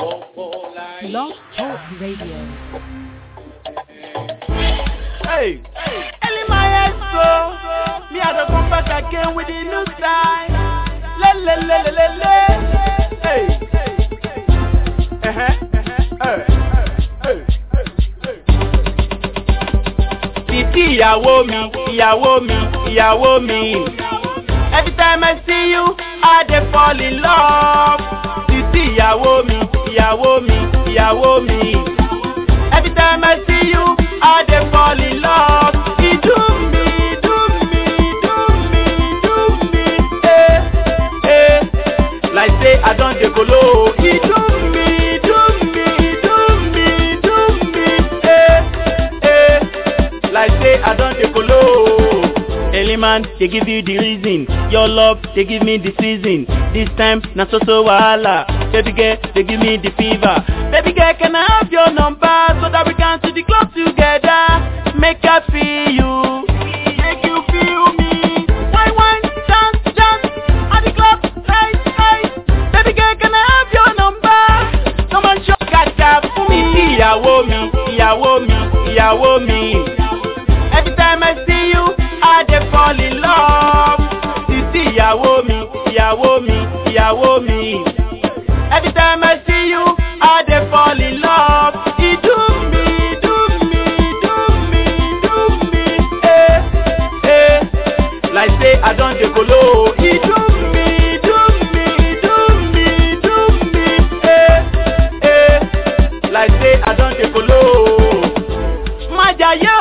Blog Talk Radio. Hey, Ellie Maestro, me I don't come back again with the new style. Hey, Titi ìyàwó mi. Every time I see you, I dey fall in love. Titi ìyàwó mi. Every time I see you, I dey fall in love. You do me, like say I don't dey kolo. You do me, like say I don't dey kolo. Man, they give you the reason. Your love, they give me the season. This time, na so wahala. Baby girl, they give me the fever. Baby girl, can I have your number so that we can to the club together? Make I feel you, make you feel me. Wine, dance at the club, right. Baby girl, can I have your number? Come on, show gotcha for me. Ìyàwó mi. Every time I see you, I dey fall in love. Titi ìyàwó mi. Every time I see you, I dey fall in love. You do me, like say I don't dey kolo. You do me, like say I don't dey kolo. Májàyé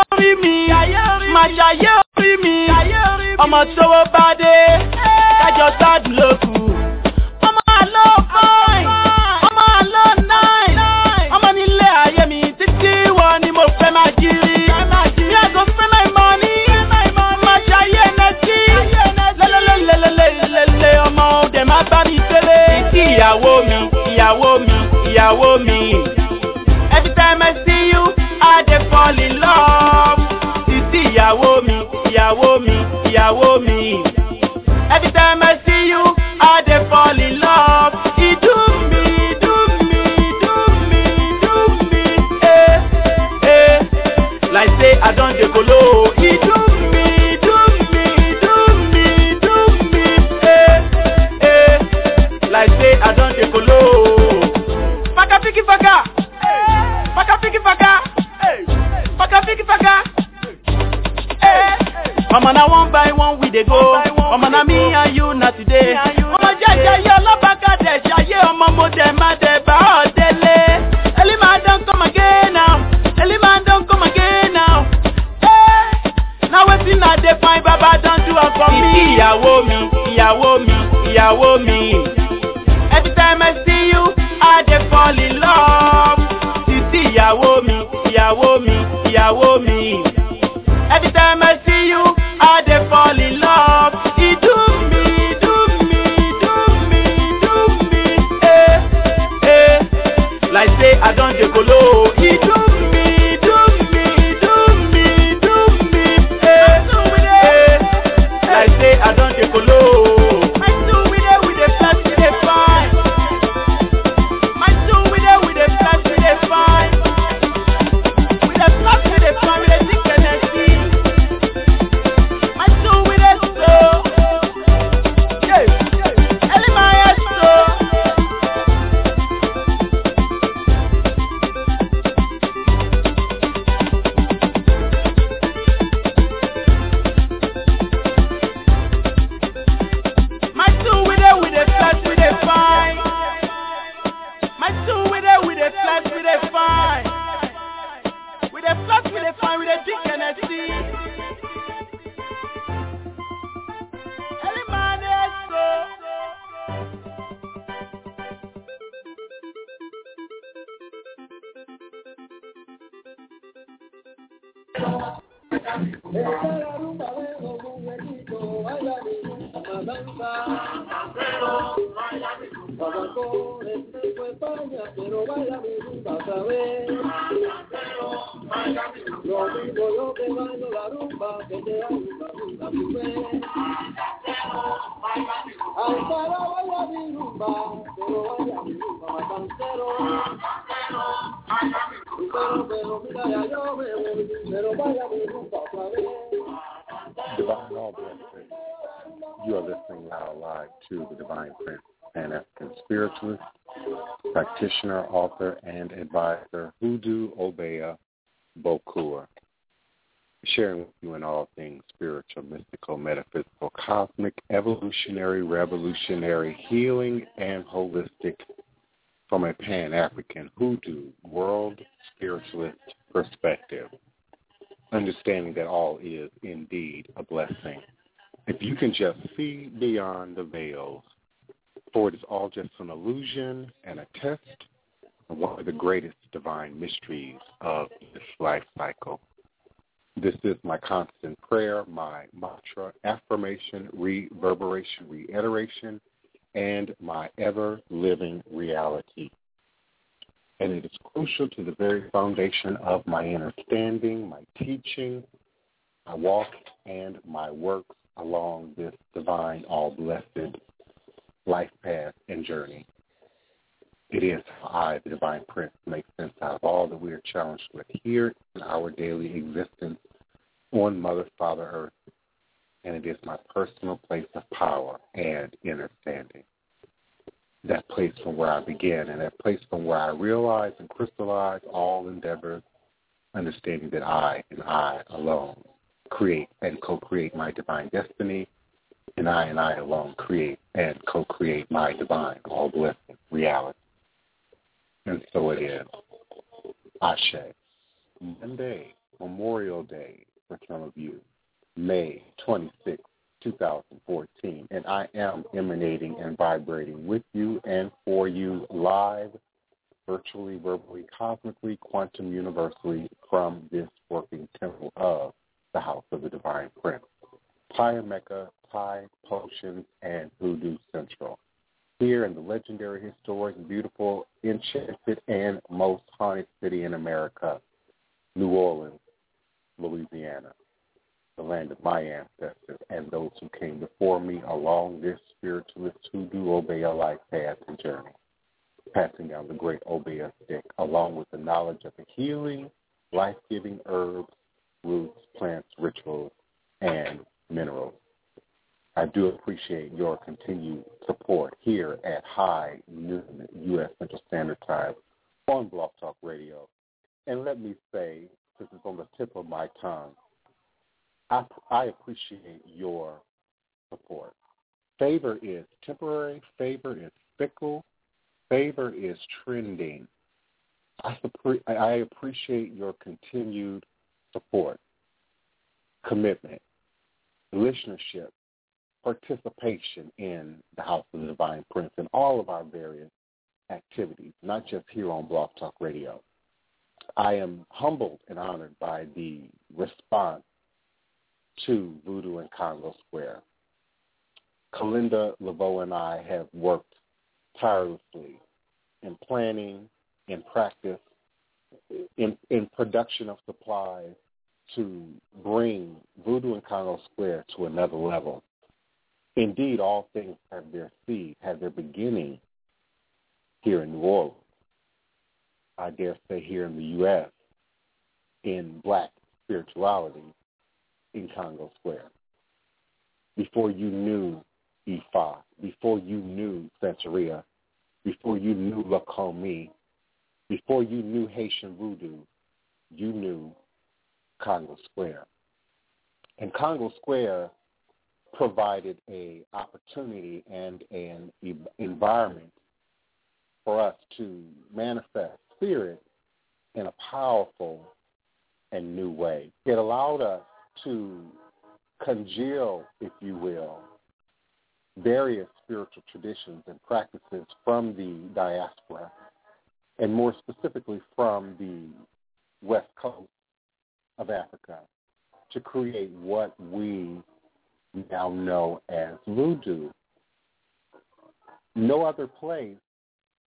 orí mi. Ọmọ tówó bá dé, kájọ gbádùn lókù. Ọmọ àlọ́ fine, ọmọ àlọ́ nine. Ọmọ nílé ayé mi títí wọ ni mo fẹ́ máa jírí. Mi àgọ́ fẹ́ my money, máa ṣayé nẹ́tí. Lélelélelélelélele ọmọ òde máa bá mi tẹ́lẹ̀. Títí ìyàwó mi. Every time I see you, I dey fall in love. Títí ìyàwó mi. Every time I see you, I dey fall in love. You do me, like say I don't dey kolo. You do me, like say I don't dey kolo. Faka piki faka. Mama na one by one we dey go. Mama na me and you na today. Mama jaja yo lobaka de jaye omo mo de ma de ba odele. Ellie man don't come again now. Now wetin I dey find baba don do am for me. Ìyàwó mi. Every time I see you, I dey fall in love. Titi ìyàwó mi. Every time I see you, I dey fall in love. You do me, like say I don't dey kolo. You do me, like say I don't dey kolo. My soul with the flash with the fine. My soul with the flash with the fine. With the flash with the fine, with the thick energy. My soul with the soul. Yeah, Ellie Maestro. My soul with the flash with the fine. My soul with the flash with the fine. With the flash with the fine, with the thick energy. Ellie Maestro. Divine all blessings. You are listening now live to the Divine Prince, Pan-African spiritualist, practitioner, author, and advisor, Hoodoo Obeah Bokua, sharing with you in all things spiritual, mystical, metaphysical, cosmic, evolutionary, revolutionary, healing, and holistic from a Pan-African Hoodoo world spiritualist perspective, understanding that all is indeed a blessing. If you can just see beyond the veils, for it is all just an illusion and a test of one of the greatest divine mysteries of this life cycle. This is my constant prayer, my mantra, affirmation, reverberation, reiteration, and my ever-living reality. And it is crucial to the very foundation of my understanding, my teaching, my walk, and my works along this divine, all-blessed life path and journey. It is how I, the Divine Prince, make sense out of all that we are challenged with here in our daily existence on Mother, Father, Earth, and it is my personal place of power and understanding. That place from where I begin and that place from where I realize and crystallize all endeavors, understanding that I and I alone create and co-create my divine destiny, and I alone create and co-create my divine, all-blessed reality. And so it is. Ashe. Monday, Memorial Day for some of you, May 26, 2014, and I am emanating and vibrating with you and for you live, virtually, verbally, cosmically, quantum, universally from this working temple of the House of the Divine Prince, Pi Mecca, Pi Potions, and Hoodoo Central, here in the legendary, historic, beautiful, enchanted, and most haunted city in America, New Orleans, Louisiana, the land of my ancestors and those who came before me along this spiritualist Hoodoo Obeah life path and journey, passing down the great Obeah stick along with the knowledge of the healing, life-giving herbs, roots, plants, rituals, and minerals. I do appreciate your continued support here at high noon U.S. Central Standard Time on Blog Talk Radio. And let me say, this is on the tip of my tongue, I appreciate your support. Favor is temporary. Favor is fickle. Favor is trending. I appreciate your continued support, commitment, listenership, participation in the House of the Divine Prince and all of our various activities, not just here on Blog Talk Radio. I am humbled and honored by the response to Voodoo in Congo Square. Kalinda Laveau and I have worked tirelessly in planning, in practice, in production of supplies to bring Voodoo in Congo Square to another level. Indeed, all things have their seed, have their beginning here in New Orleans. I dare say here in the U.S., in black spirituality in Congo Square. Before you knew Ifa, before you knew Santeria, before you knew Lakomi, before you knew Haitian Voodoo, you knew Congo Square. And Congo Square provided an opportunity and an environment for us to manifest spirit in a powerful and new way. It allowed us to congeal, if you will, various spiritual traditions and practices from the diaspora, and more specifically from the West Coast of Africa, to create what we now know as voodoo. No other place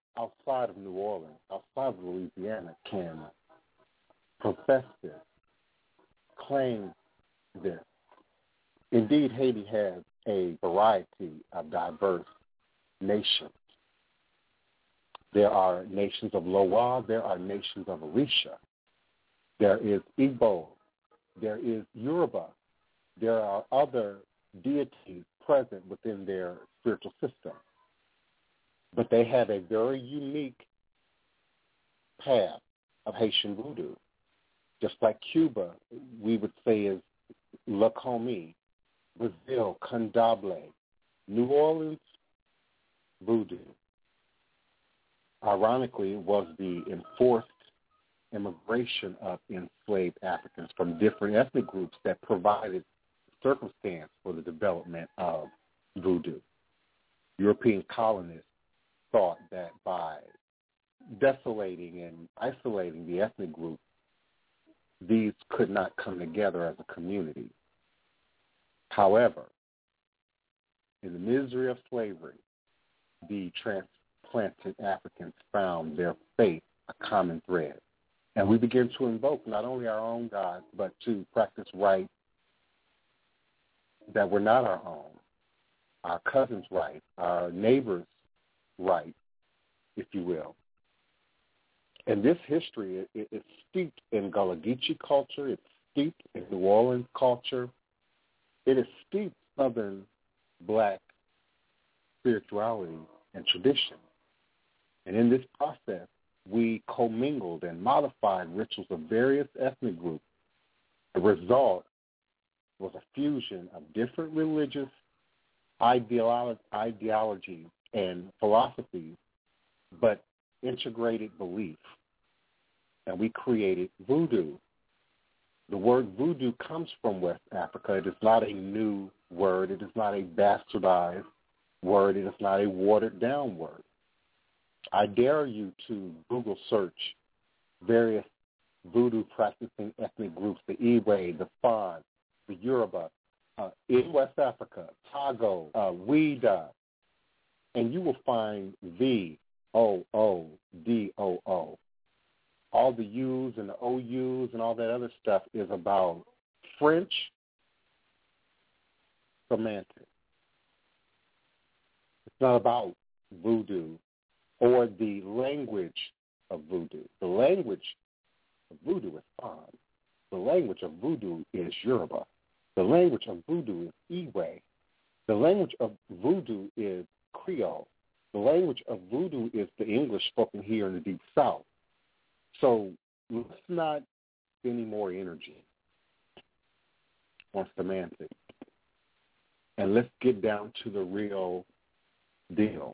outside of New Orleans, outside of Louisiana, can profess this, claim this. Indeed, Haiti has a variety of diverse nations. There are nations of Loa, there are nations of Orisha, there is Igbo, there is Yoruba, there are other deities present within their spiritual system. But they have a very unique path of Haitian voodoo. Just like Cuba, we would say is La Comie, Brazil, Candomblé, New Orleans, voodoo. Ironically, it was the enforced immigration of enslaved Africans from different ethnic groups that provided circumstance for the development of voodoo. European colonists thought that by desolating and isolating the ethnic group, these could not come together as a community. However, in the misery of slavery, the transplanted Africans found their faith a common thread. And we begin to invoke not only our own gods, but to practice rites that were not our own, our cousins' rights, our neighbors' rights, if you will. And this history is steeped in Gullah Geechee culture. It's steeped in New Orleans culture. It is steeped Southern Black spirituality and tradition. And in this process, we commingled and modified rituals of various ethnic groups. The result was a fusion of different religious ideologies and philosophies, but integrated belief. And we created voodoo. The word voodoo comes from West Africa. It is not a new word. It is not a bastardized word. It is not a watered-down word. I dare you to Google search various voodoo practicing ethnic groups, the Iwe, the Fon, the Yoruba, in West Africa, Togo, Ouida, and you will find VOODOO. All the U's and the OU's and all that other stuff is about French semantics. It's not about voodoo or the language of voodoo. The language of voodoo is Fon. The language of voodoo is Yoruba. The language of voodoo is Iwe. The language of voodoo is Creole. The language of voodoo is the English spoken here in the Deep South. So let's not spend any more energy on semantics. And let's get down to the real deal.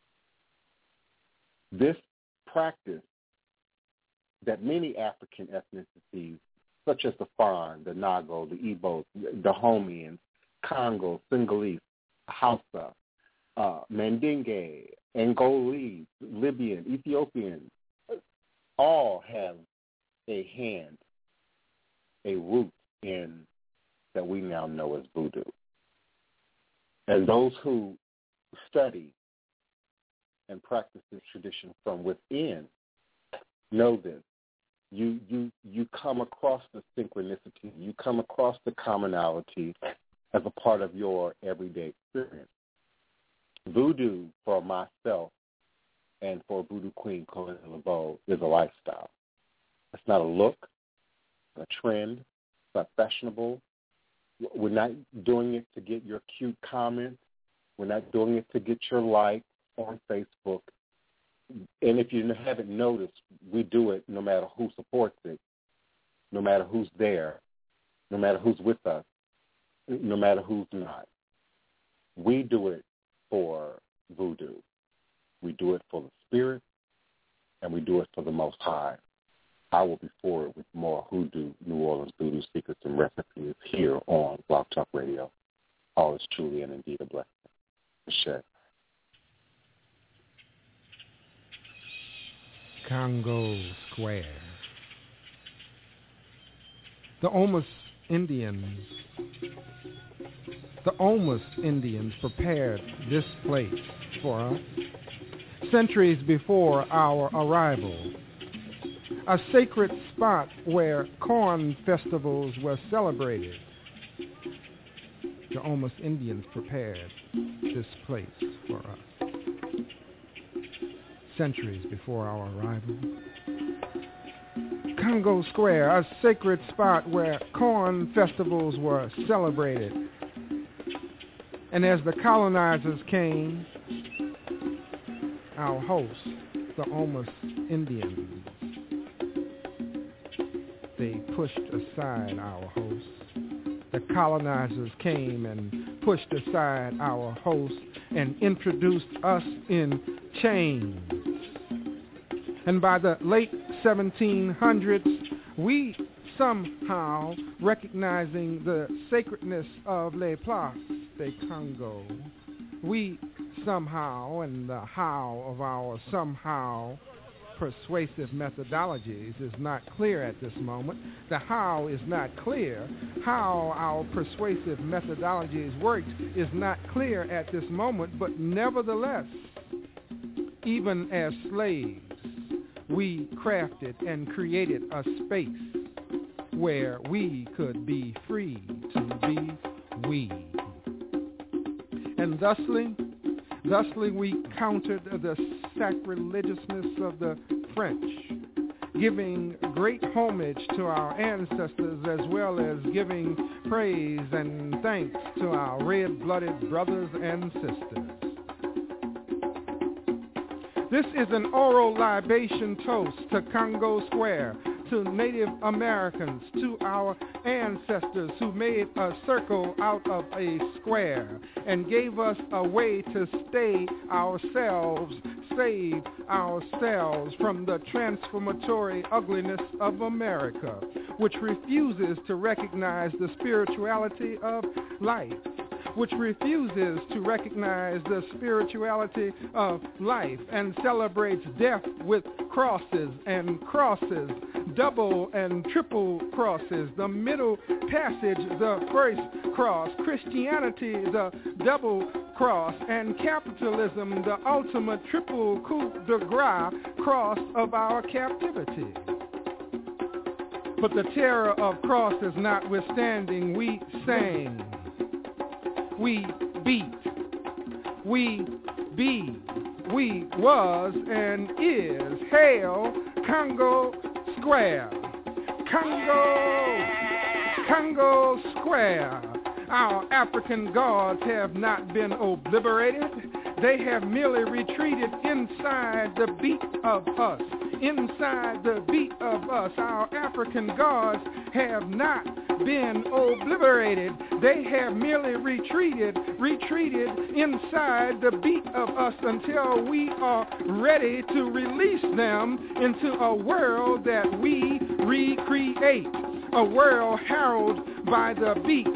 This practice that many African ethnicities, such as the Fon, the Nago, the Igbo, the Homians, Congo, Senegalese, Hausa, Mandingo, Angolese, Libyan, Ethiopian, all have a hand, a root in that we now know as voodoo. And those who study and practice this tradition from within know this. You come across the synchronicity, you come across the commonality as a part of your everyday experience. Voodoo for myself and for Voodoo Queen Colin LeBeau is a lifestyle. It's not a look, a trend, it's not fashionable. We're not doing it to get your cute comments. We're not doing it to get your likes on Facebook. And if you haven't noticed, we do it no matter who supports it, no matter who's there, no matter who's with us, no matter who's not. We do it for voodoo. We do it for the spirit, and we do it for the Most High. I will be forward with more Hoodoo, New Orleans Voodoo secrets and recipes here on Blog Talk Radio. All is truly and indeed a blessing. Ashe. Congo Square. The Omas Indians prepared this place for us. centuries before our arrival. A sacred spot where corn festivals were celebrated. The Omas Indians prepared this place for us. Centuries before our arrival. Congo Square, a sacred spot where corn festivals were celebrated. And as the colonizers came, our hosts, the Omas Indians, they pushed aside our hosts. The colonizers came and pushed aside our hosts and introduced us in chains. And by the late 1700s, we somehow, recognizing the sacredness of Les Places de Congo, we somehow, and the how of our somehow persuasive methodologies is not clear at this moment. The how is not clear. How our persuasive methodologies worked is not clear at this moment, but nevertheless, even as slaves, we crafted and created a space where we could be free to be we. And thusly we countered the sacrilegiousness of the French, giving great homage to our ancestors as well as giving praise and thanks to our red-blooded brothers and sisters. This is an oral libation toast to Congo Square, to Native Americans, to our ancestors who made a circle out of a square and gave us a way to stay ourselves, save ourselves from the transformatory ugliness of America, which refuses to recognize the spirituality of life, which refuses to recognize the spirituality of life and celebrates death with crosses and crosses, double and triple crosses, the middle passage, the first cross, Christianity, the double cross, and capitalism, the ultimate triple coup de grace cross of our captivity. But the terror of crosses notwithstanding, we sang, we beat, we be, we was and is. Hail Congo Square, Congo Square. Our African gods have not been obliterated. They have merely retreated inside the beat of us. Inside the beat of us, our African gods have not been obliterated. They have merely retreated inside the beat of us until we are ready to release them into a world that we recreate. A world heralded by the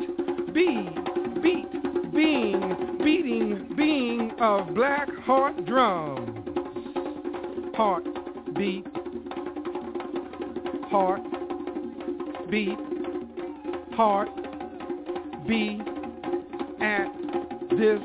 beating of black heart drums. Heart beat, heart beat, heart beat at this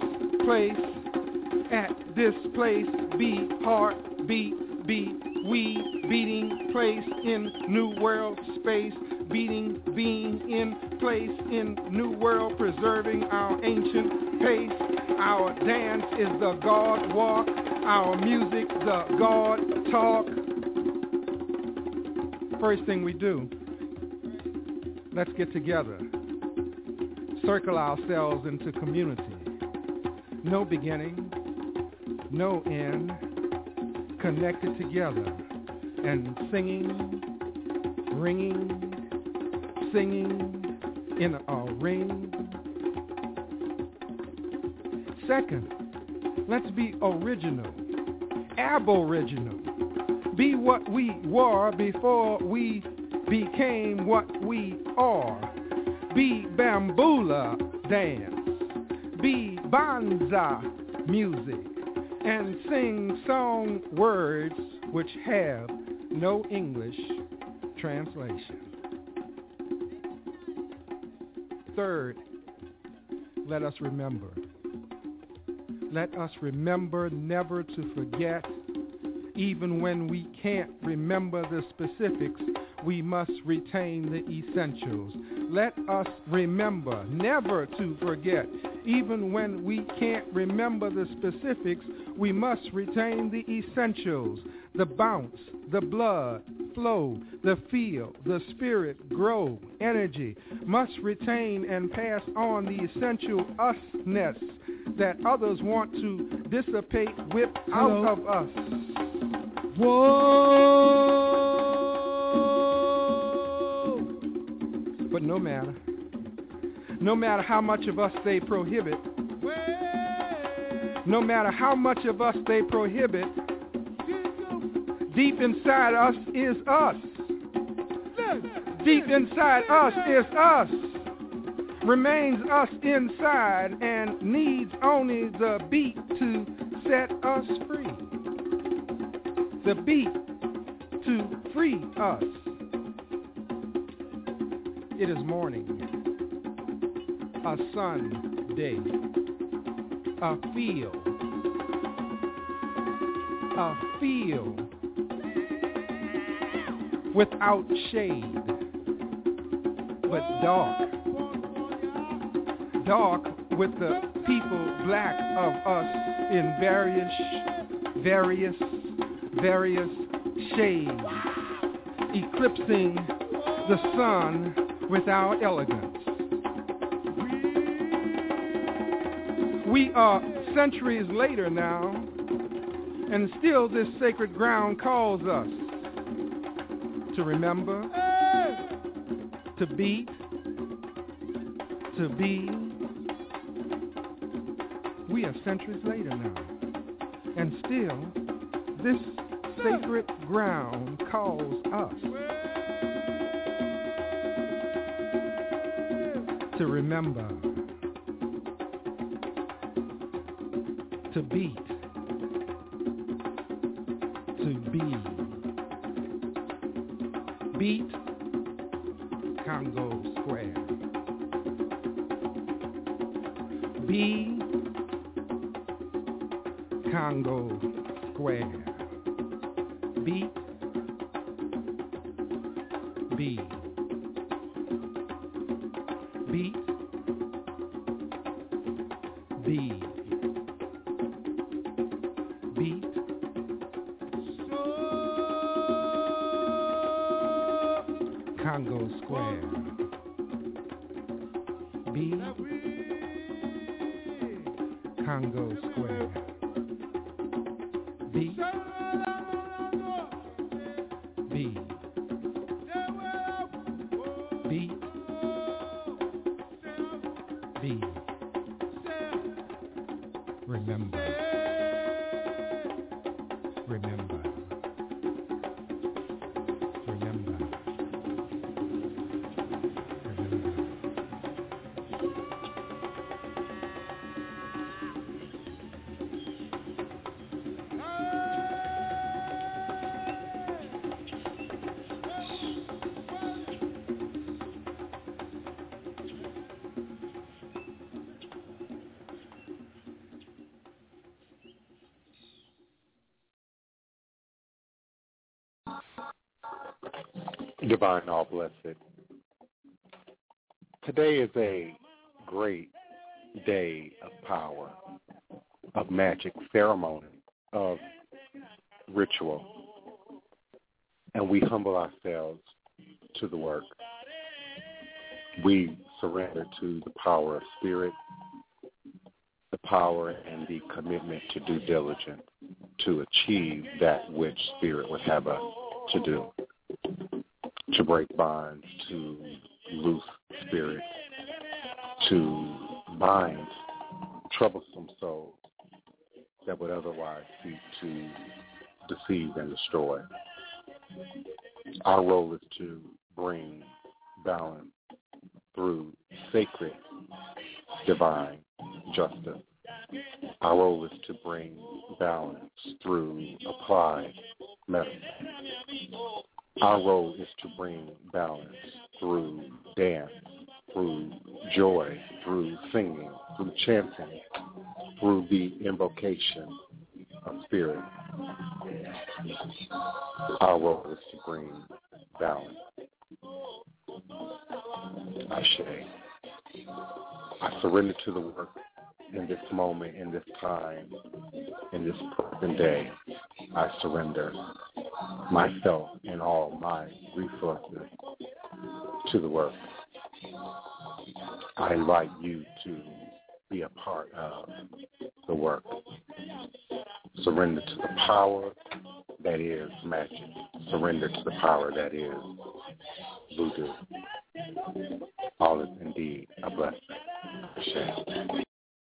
place, beat, heart beat, we beating place in new world space, beating, being in place in new world, preserving our ancient pace. Our dance is the God walk, our music the God talk. First thing we do, let's get together, circle ourselves into community. No beginning, no end, connected together and singing, ringing, singing in a ring. Second, let's be original, aboriginal. Be what we were before we became what we are. Be bambula dance, be banza music, and sing song words which have no English translation. Third, let us remember. Let us remember never to forget Even when we can't remember the specifics, we must retain the essentials. Let us remember never to forget. Even when we can't remember the specifics, we must retain the essentials. The bounce, the blood flow, the feel, the spirit grow, energy must retain and pass on the essential us-ness that others want to dissipate, whip out of us. Whoa! But no matter how much of us they prohibit, no matter how much of us they prohibit, deep inside us is us. Deep inside us is us. Remains us inside and needs only the beat to set us free. The beat to free us. It is morning, a Sunday, a field without shade, but dark with the people black of us in various shades, eclipsing the sun with our elegance. We are centuries later now, and still this sacred ground calls us to remember, to beat, to be. We are centuries later now, and still this sacred ground calls us to remember, to beat, to be. Beat Congo Square. Be Congo Square. Beat, be. Beat, be. Beat, Congo Square. Be Congo Square. Be remember. Divine All Blessed. Today is a great day of power, of magic, ceremony, of ritual, and we humble ourselves to the work. We surrender to the power of spirit, the power and the commitment to due diligence to achieve that which spirit would have us to do. To break bonds, to loose spirit, to bind troublesome souls that would otherwise seek to deceive and destroy. Our role is to bring balance through sacred, divine justice. Our role is to bring balance through applied medicine. Our role is to bring balance through dance, through joy, through singing, through chanting, through the invocation of spirit. Our role is to bring balance. Ashe. I surrender to the work in this moment, in this time, in this present day. I surrender myself and all my resources to the work. I invite you to be a part of the work. Surrender to the power that is magic. Surrender to the power that is voodoo. All is indeed a blessing. Ashe.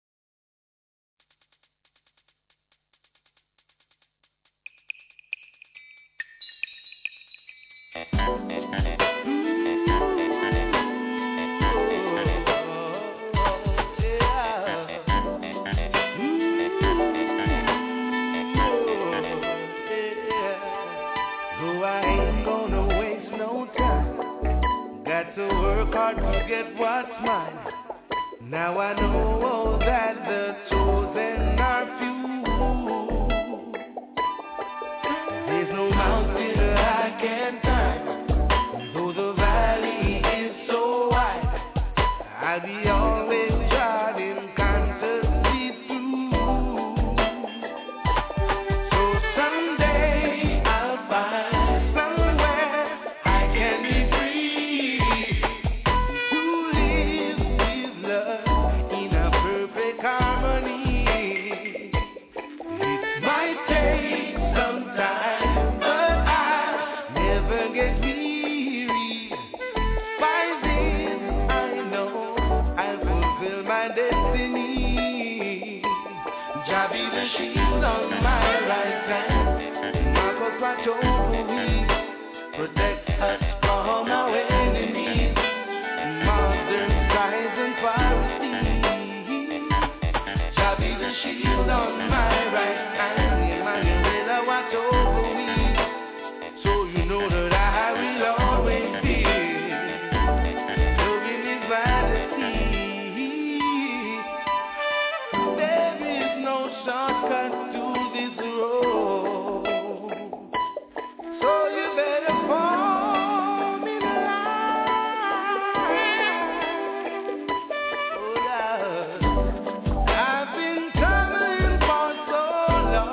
To work hard to get what's mine. Now I know that the chosen are few. There's no mountain I can climb, though the valley is so wide. I'll be always driving consciously through. So someday I'll find somewhere I can be free. Protect us from our enemies, modern skies and piracy. Shall be the shield on my right hand, Emmanuel, watch over me. So you know that I will always be serving His majesty. There is no shortcut to this road. So you better fall in line. Oh, yeah. I've been coming for so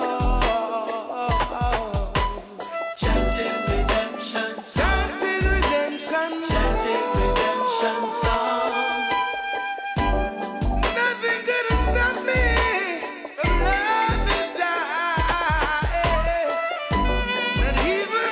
long. Chanting redemption song. Chanting redemption song. Nothing could have stopped me from loving God. And even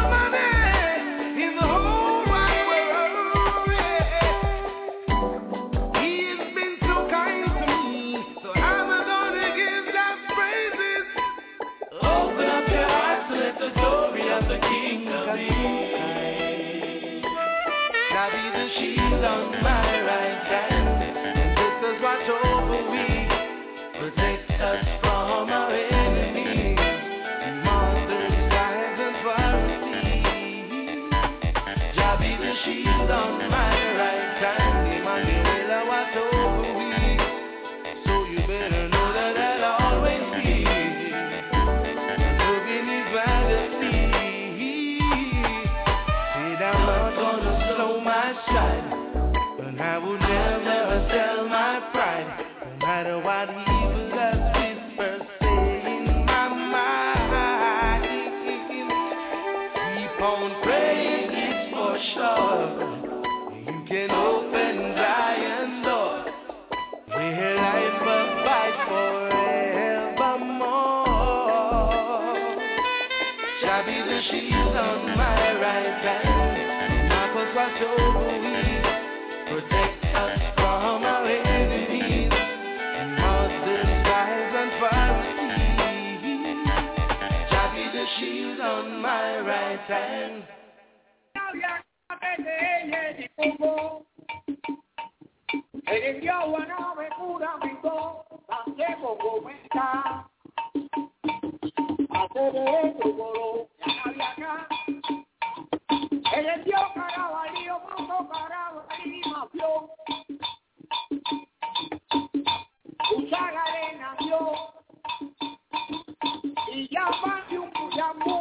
on my right hand, and sisters watch over we, protect us from our enemies, monsters, giants, and piracy. Jah be the shield on my right hand, Emmanuel, watch over we, so you better know that I'll always be serving His majesty. Said I'm not gonna slow my stride, I would never sell my pride, no matter what evil does whisper say in my mind. Keep on praying, it's for sure. You can open Zion's door, where life abides forevermore. Shall be the shield on my right hand, Marcos watch over me. Protect us from our enemies, modern skies and piracy. Shall be the shield on my right hand. El Dios carabalío, moto carabalío, Usagare nació y ya más de un